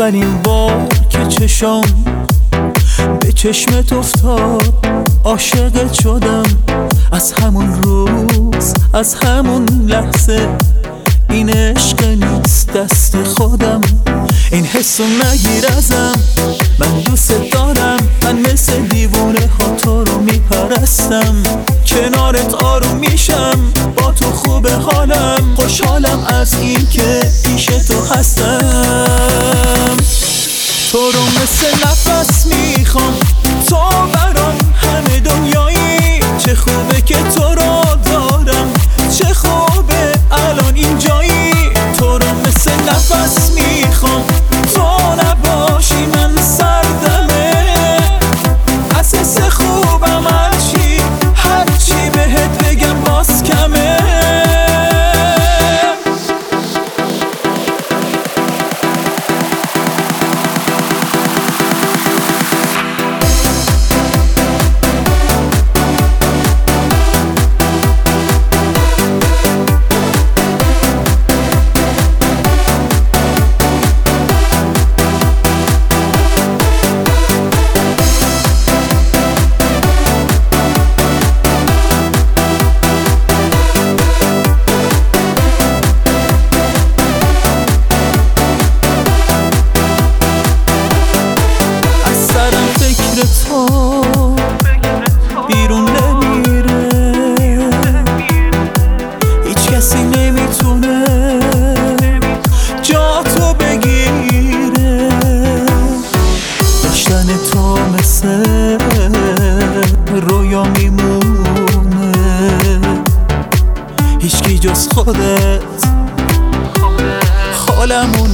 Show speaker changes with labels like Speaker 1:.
Speaker 1: اولین بار که چشام به چشمت افتاد عاشقت شدم. از همون روز از همون لحظه این عشق نیست دست خودم. این حسو نگیر ازم، من دوست دارم. من مثل دیوونه ها تو رو میپرستم. کنارت آروم میشم، با تو خوب حالم. خوشحالم از این که پیش تو هستم. تو رو مثل نفس میخوام، تو برام همه دنیایی. چه خوبه که تو رو دارم، چه خوبه الان اینجایی. تو رو مثل نفس میخوام، تو نباشی من سردمه. از حس خوبم هرچی بهت بگم باز کمه. تو بیرون نمیره، هیچ کسی نمیتونه جا تو بگیره. داشتن تو مثل رویا میمونه، هیچکی جز خودت حالمون